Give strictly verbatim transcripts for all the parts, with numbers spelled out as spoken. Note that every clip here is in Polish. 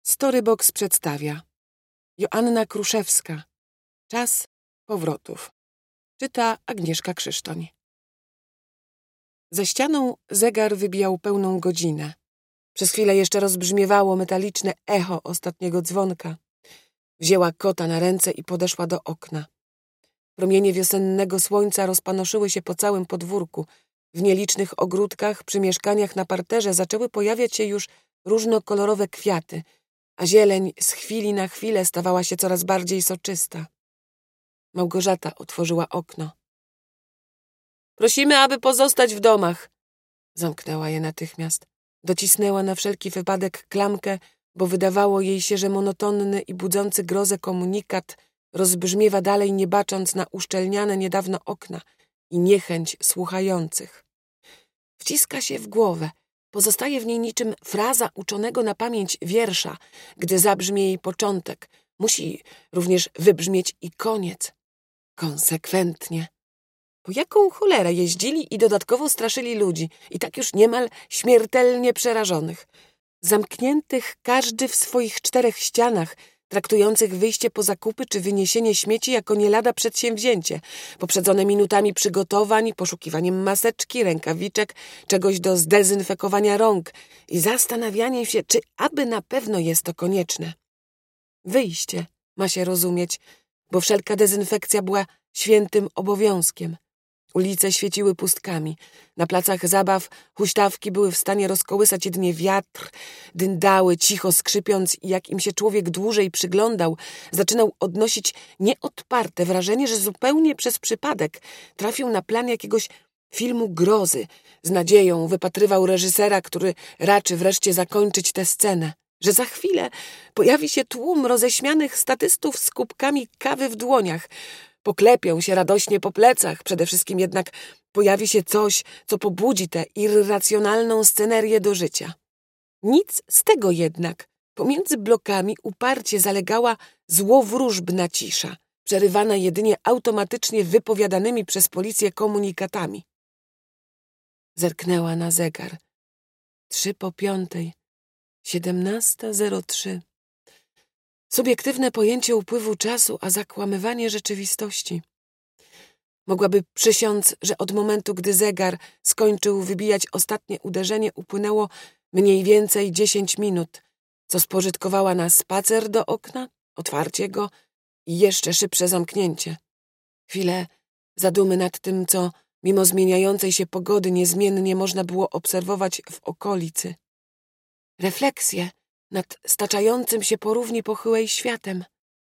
Storybox przedstawia Joanna Kruszewska. Czas powrotów. Czyta Agnieszka Krzysztoń. Za ścianą zegar wybijał pełną godzinę. Przez chwilę jeszcze rozbrzmiewało metaliczne echo ostatniego dzwonka. Wzięła kota na ręce i podeszła do okna. Promienie wiosennego słońca rozpanoszyły się po całym podwórku. W nielicznych ogródkach, przy mieszkaniach na parterze zaczęły pojawiać się już różnokolorowe kwiaty, a zieleń z chwili na chwilę stawała się coraz bardziej soczysta. Małgorzata otworzyła okno. Prosimy, aby pozostać w domach. Zamknęła je natychmiast. Docisnęła na wszelki wypadek klamkę, bo wydawało jej się, że monotonny i budzący grozę komunikat rozbrzmiewa dalej, nie bacząc na uszczelniane niedawno okna i niechęć słuchających. Wciska się w głowę. Pozostaje w niej niczym fraza uczonego na pamięć wiersza. Gdy zabrzmie jej początek, musi również wybrzmieć i koniec. Konsekwentnie. Po jaką cholerę jeździli i dodatkowo straszyli ludzi, i tak już niemal śmiertelnie przerażonych. Zamkniętych każdy w swoich czterech ścianach, traktujących wyjście po zakupy czy wyniesienie śmieci jako nie lada przedsięwzięcie, poprzedzone minutami przygotowań, poszukiwaniem maseczki, rękawiczek, czegoś do zdezynfekowania rąk i zastanawianiem się, czy aby na pewno jest to konieczne. Wyjście ma się rozumieć, bo wszelka dezynfekcja była świętym obowiązkiem. Ulice świeciły pustkami. Na placach zabaw huśtawki były w stanie rozkołysać jedynie wiatr, dyndały cicho skrzypiąc i jak im się człowiek dłużej przyglądał, zaczynał odnosić nieodparte wrażenie, że zupełnie przez przypadek trafił na plan jakiegoś filmu grozy. Z nadzieją wypatrywał reżysera, który raczy wreszcie zakończyć tę scenę. Że za chwilę pojawi się tłum roześmianych statystów z kubkami kawy w dłoniach. Poklepią się radośnie po plecach, przede wszystkim jednak pojawi się coś, co pobudzi tę irracjonalną scenerię do życia. Nic z tego jednak. Pomiędzy blokami uparcie zalegała złowróżbna cisza, przerywana jedynie automatycznie wypowiadanymi przez policję komunikatami. Zerknęła na zegar. Trzy po piątej. Siedemnasta zero trzy. Subiektywne pojęcie upływu czasu, a zakłamywanie rzeczywistości. Mogłaby przysiąc, że od momentu, gdy zegar skończył wybijać ostatnie uderzenie, upłynęło mniej więcej dziesięć minut, co spożytkowała na spacer do okna, otwarcie go i jeszcze szybsze zamknięcie. Chwilę zadumy nad tym, co mimo zmieniającej się pogody niezmiennie można było obserwować w okolicy. Refleksje nad staczającym się po równi pochyłej światem.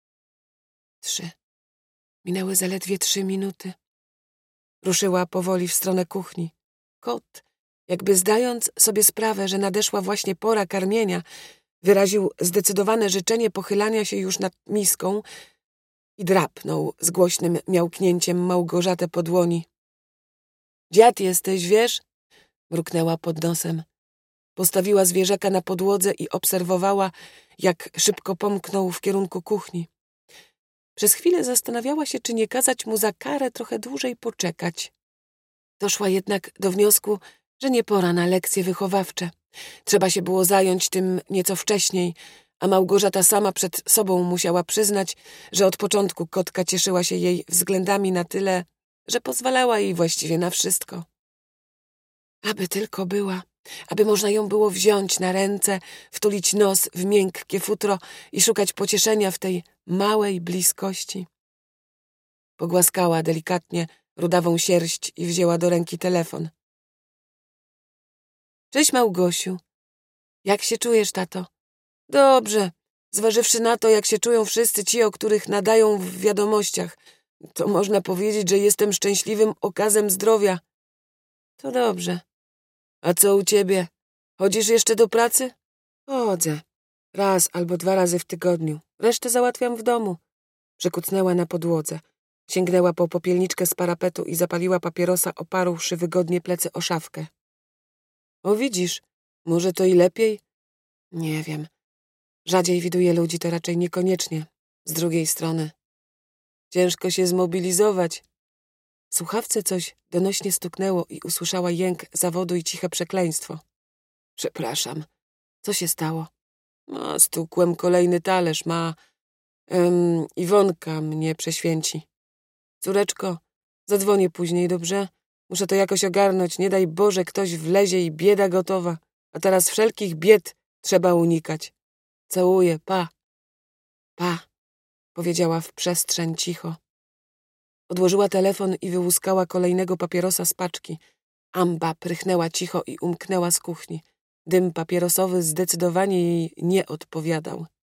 Trzy. Minęły zaledwie trzy minuty. Ruszyła powoli w stronę kuchni. Kot, jakby zdając sobie sprawę, że nadeszła właśnie pora karmienia, wyraził zdecydowane życzenie pochylania się już nad miską i drapnął z głośnym miałknięciem Małgorzatę po dłoni. Dziad jesteś, wiesz? Mruknęła pod nosem. Postawiła zwierzaka na podłodze i obserwowała, jak szybko pomknął w kierunku kuchni. Przez chwilę zastanawiała się, czy nie kazać mu za karę trochę dłużej poczekać. Doszła jednak do wniosku, że nie pora na lekcje wychowawcze. Trzeba się było zająć tym nieco wcześniej, a Małgorzata sama przed sobą musiała przyznać, że od początku kotka cieszyła się jej względami na tyle, że pozwalała jej właściwie na wszystko. Aby tylko była. Aby można ją było wziąć na ręce, wtulić nos w miękkie futro i szukać pocieszenia w tej małej bliskości. Pogłaskała delikatnie rudawą sierść i wzięła do ręki telefon. Cześć, Małgosiu. Jak się czujesz, tato? Dobrze, zważywszy na to, jak się czują wszyscy ci, o których nadają w wiadomościach, to można powiedzieć, że jestem szczęśliwym okazem zdrowia. To dobrze. A co u ciebie? Chodzisz jeszcze do pracy? Chodzę. Raz albo dwa razy w tygodniu. Resztę załatwiam w domu. Przekucnęła na podłodze. Sięgnęła po popielniczkę z parapetu i zapaliła papierosa, oparłszy wygodnie plecy o szafkę. O, widzisz, może to i lepiej? Nie wiem. Rzadziej widuję ludzi, to raczej niekoniecznie. Z drugiej strony. Ciężko się zmobilizować. W słuchawce coś donośnie stuknęło i usłyszała jęk zawodu i ciche przekleństwo. Przepraszam. Co się stało? No, stukłem kolejny talerz, ma... Um, Iwonka mnie prześwięci. Córeczko, zadzwonię później, dobrze? Muszę to jakoś ogarnąć, nie daj Boże, ktoś wlezie i bieda gotowa. A teraz wszelkich bied trzeba unikać. Całuję, pa. Pa, powiedziała w przestrzeń cicho. Odłożyła telefon i wyłuskała kolejnego papierosa z paczki. Amba prychnęła cicho i umknęła z kuchni. Dym papierosowy zdecydowanie jej nie odpowiadał.